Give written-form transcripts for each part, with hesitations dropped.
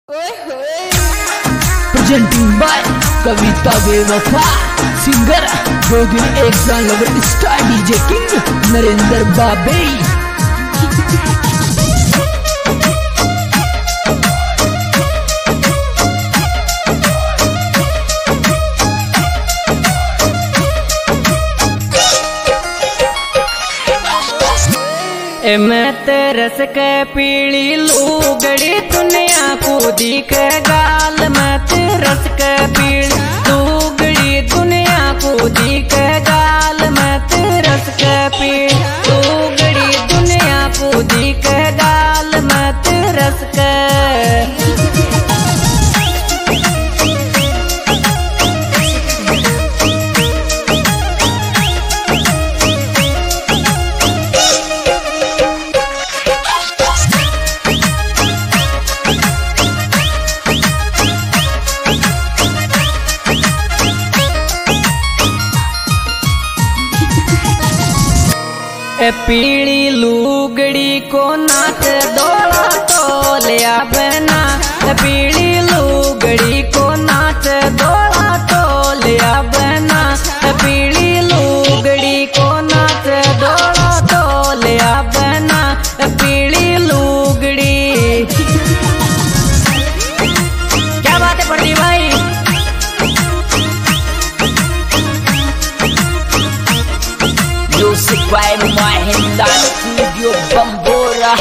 Presenting by कविता बेवफा, singer 2 दिन 1 साल lover star DJ king Narendra बाबे। मैं तरस के पीली लूगड़ी दुनिया कूदी के गाल, मैं तरस के पीली लूगड़ी दुनिया कूदी के गाल, मैं तरस के पीली लूगड़ी दुनिया कूदी के गाल, मैं तरस के। पीली लूगड़ी को नाच दौड़ा तो लिया बना, पीली लूगड़ी को नाच दौड़ा तो लिया बना, पीली लूगड़ी को नाच दौड़ा तो लिया बना, पीली लूगड़ी। क्या बात है पड़ती भाई? Music by Mahindra Studio Bambora।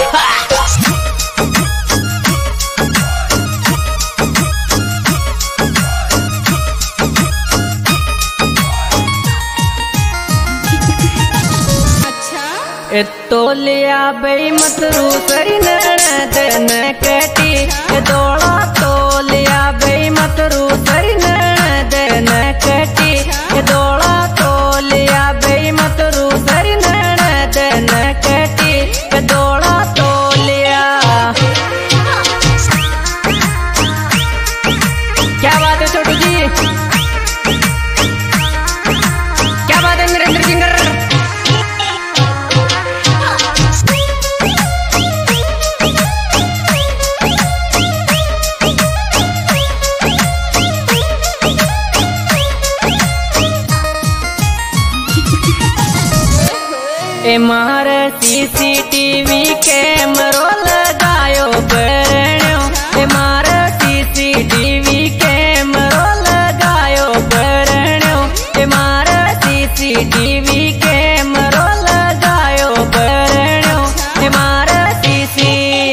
तो लिया बई मत रूसरी नैन कटी दौड़ा, तो लिया बई मत रूसरी नैन कटी दौड़ा, तो लिया बई मत रूसरी नैन कटी दौड़ा, तो लिया। क्या बात है छोटू जी? क्या बात है नरेंद्र सिंगर? मारे सीसीटीवी कैमरो लगायो बरणो, मारे सीसीटीवी कैमरो लगायो बरणो, मारे सीसीटीवी कैमरो लगायो बरणो, मारे सीसी।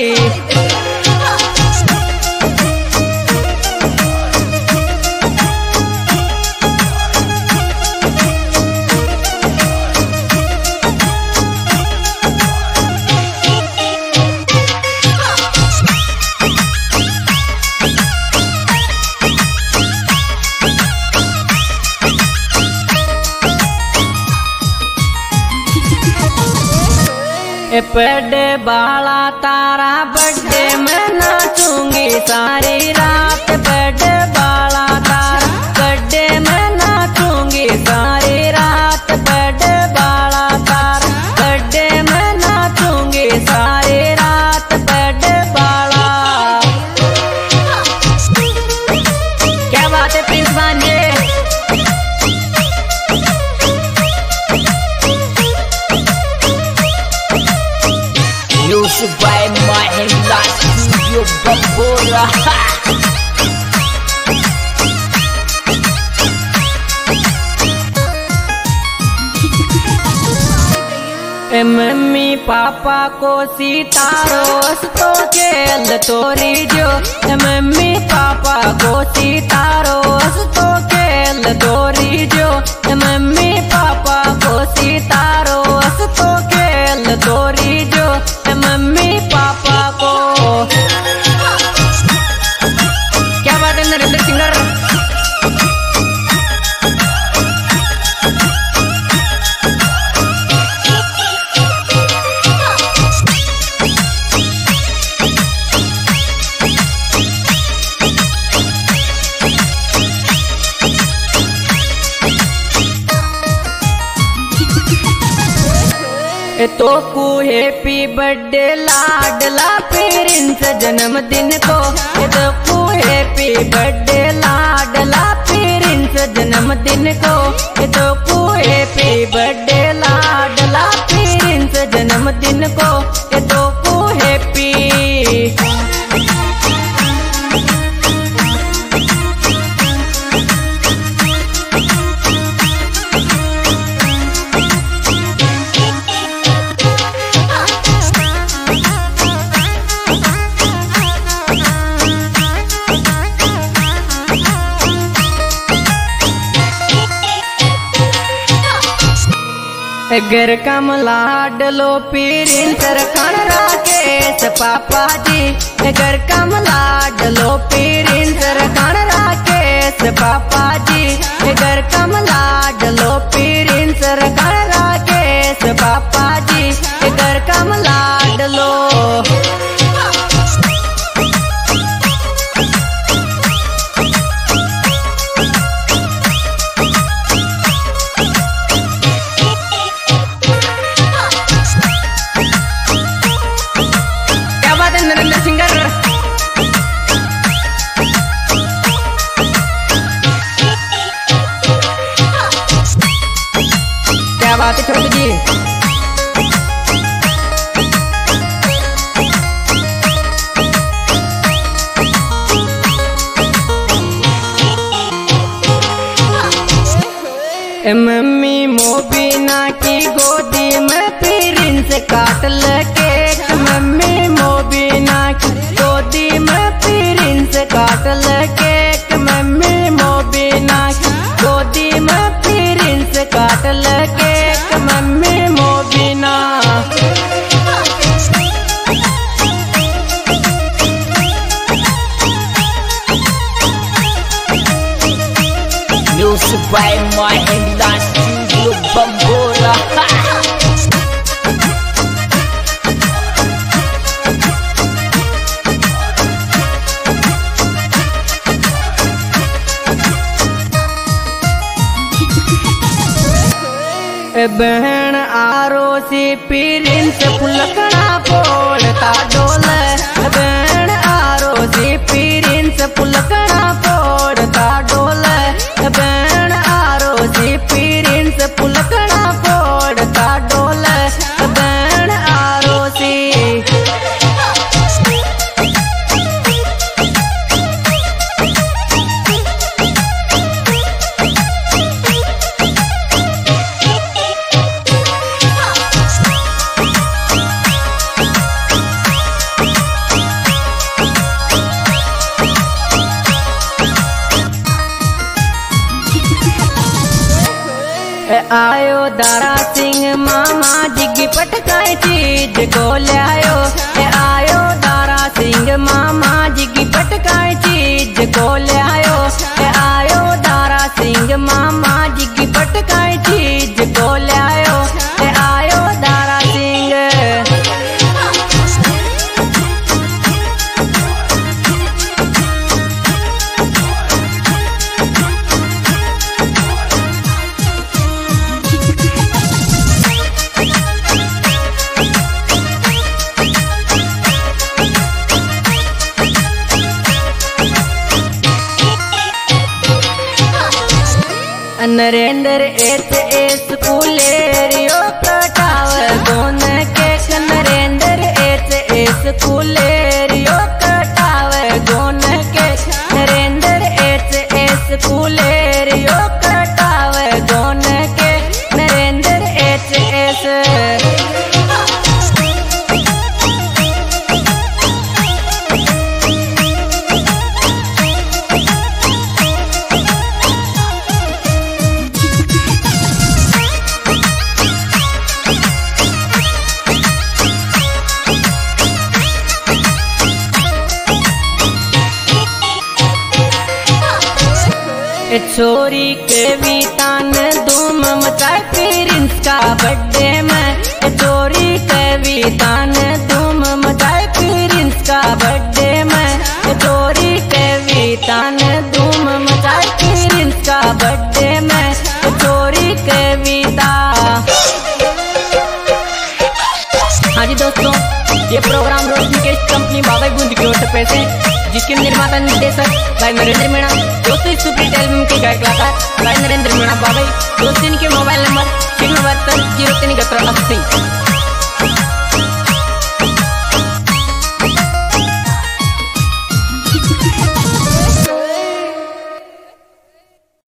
बर्थडे बाला तारा बर्थडे में नाचूंगी सारी रात, बर्थडे बाला तारा बर्थडे में नाचूंगी सारी रात, बर्थडे बाला तारा बर्थडे में नाचूंगी सारी रात, बर्थडे बाला। क्या बात है प्रिंस भांजे? Music by Mahindra Studio Bambora। Mummy papa को सितारो तो खेल तोरी जो, मम्मी पापा को सितारो तो खेल तोरी जो, मम्मी पापा को सितारो तो खेल तोरी जो, मम्मी पापा को। क्या बात है नरेंद्र सिंगर? तो को हैप्पी बर्थडे लाडला प्रिंस जन्मदिन को, तो को हैप्पी बर्थडे लाडला प्रिंस जन्मदिन को, तो को हैप्पी बर्थडे लाडला प्रिंस जन्मदिन को, तो को हैप्पी। घर कम लाडलो प्रिंस रखण राकेश पापा जी, घर कम लाडलो प्रिंस रखण राकेश पापा जी, घर कम लाडलो प्रिंस रखण राकेश पापा जी, घर कम लाडलो। क्या बात है छोटू जी। मम्मी मोबिना की गोदी में प्रिंस काटल केक, मम्मी मोबिना की गोदी में प्रिंस काटल केक, मम्मी मोबिना की गोदी में प्रिंस काटल cake, mummy Mobina. Music by my England Studio Bambola. बहन आरोसी प्रिंस फुलकड़ा पोड़ता डोल, बहन आरोसी प्रिंस फुलकड़ा पोड़ता डोल, बहन आरोसी प्रिंस फुलकड़ा पोड़ता डोल, बहन आरोसी। आयो दारा सिंह मामा जिगी पटकाई चीज को लायो, आयो दारा सिंह मामा जिगी पटकाई चीज को लायो, आयो दारा सिंह मामा जिगी पटकाई चीज को लायो, आयो दारा सिंह। नरेंद्र एस स्कूलेरियो कटाव गोन केक, नरेंद्र एस स्कूलेरियो कटाव गोन केक, नरेंद्र एस स्कूलेरियो कटाव गोन केक, नरेंद्र एस। छोरी के बीतान धूम मचाए प्रिंस का बर्थडे में, छोरी के बीतान धूम मचाए प्रिंस का बर्थडे में, छोरी के बीतान धूम मचाए प्रिंस का बर्थडे में, छोरी के बीता। दोस्तों, ये प्रोग्राम रोशनी के कंपनी बाबा बूंद की ओर से पेश है, जिसके निर्माता निर्देशक भाई नरेंद्र मीणा। दोस्तों इस सुपरहिट एल्बम के गायक कलाकार भाई नरेंद्र मीणा बाबा। दोस्तों इनके मोबाइल नंबर 72 03 80।